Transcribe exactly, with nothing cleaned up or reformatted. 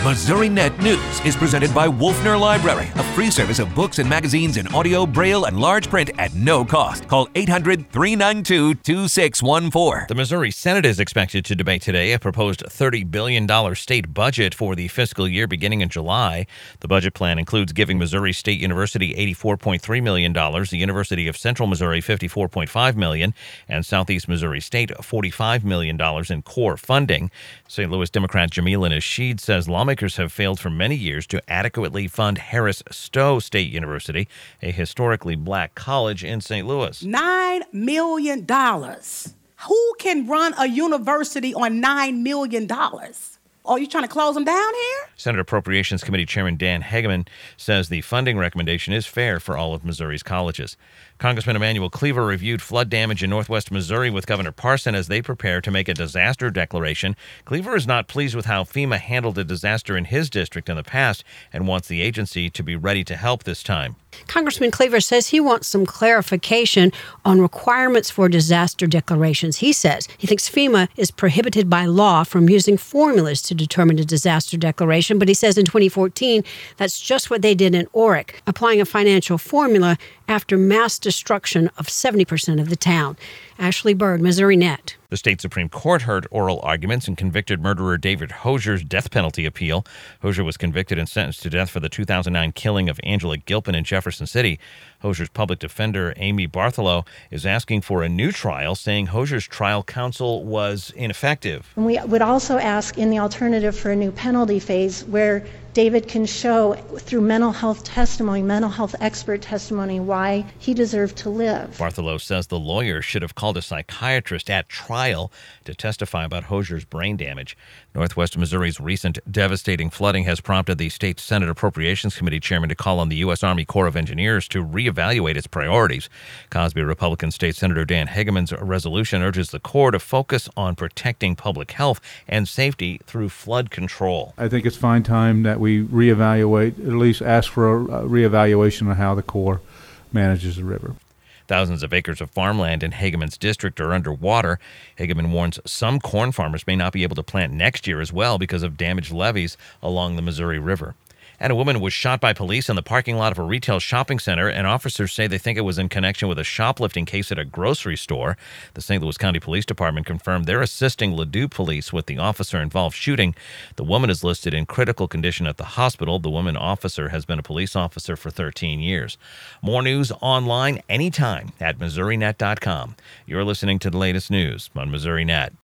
Missouri Net News is presented by Wolfner Library, a free service of books and magazines in audio, braille, and large print at no cost. Call eight hundred, three nine two, two six one four. The Missouri Senate is expected to debate today a proposed thirty billion dollars state budget for the fiscal year beginning in July. The budget plan includes giving Missouri State University eighty-four point three million dollars, the University of Central Missouri fifty-four point five million dollars, and Southeast Missouri State forty-five million dollars in core funding. Saint Louis Democrat Jamila Nasheed says lawmakers have failed for many years to adequately fund Harris Stowe State University, a historically black college in Saint Louis. Nine million dollars. Who can run a university on nine million dollars? Are you trying to close them down here? Senate Appropriations Committee Chairman Dan Hegeman says the funding recommendation is fair for all of Missouri's colleges. Congressman Emanuel Cleaver reviewed flood damage in northwest Missouri with Governor Parson as they prepare to make a disaster declaration. Cleaver is not pleased with how FEMA handled a disaster in his district in the past and wants the agency to be ready to help this time. Congressman Cleaver says he wants some clarification on requirements for disaster declarations. He says he thinks FEMA is prohibited by law from using formulas to determine a disaster declaration, but he says in twenty fourteen, that's just what they did in Oric, applying a financial formula after mass destruction of seventy percent of the town. Ashley Bird, Missouri Net. The state Supreme Court heard oral arguments in convicted murderer David Hosier's death penalty appeal. Hosier was convicted and sentenced to death for the two thousand nine killing of Angela Gilpin in Jefferson City. Hosier's public defender, Amy Bartholow, is asking for a new trial, saying Hosier's trial counsel was ineffective. And we would also ask in the alternative for a new penalty phase where David can show through mental health testimony, mental health expert testimony, why he deserved to live. Bartholow says the lawyer should have called a psychiatrist at trial to testify about Hosier's brain damage. Northwest Missouri's recent devastating flooding has prompted the state Senate Appropriations Committee chairman to call on the U S. Army Corps of Engineers to reevaluate its priorities. Cosby Republican State Senator Dan Hegeman's resolution urges the Corps to focus on protecting public health and safety through flood control. I think it's fine time that we reevaluate, at least ask for a reevaluation of how the Corps manages the river. Thousands of acres of farmland in Hegeman's district are underwater. Hegeman warns some corn farmers may not be able to plant next year as well because of damaged levees along the Missouri River. And a woman was shot by police in the parking lot of a retail shopping center, and officers say they think it was in connection with a shoplifting case at a grocery store. The Saint Louis County Police Department confirmed they're assisting Ladue police with the officer-involved shooting. The woman is listed in critical condition at the hospital. The woman officer has been a police officer for thirteen years. More news online anytime at Missouri Net dot com. You're listening to the latest news on Missouri Net.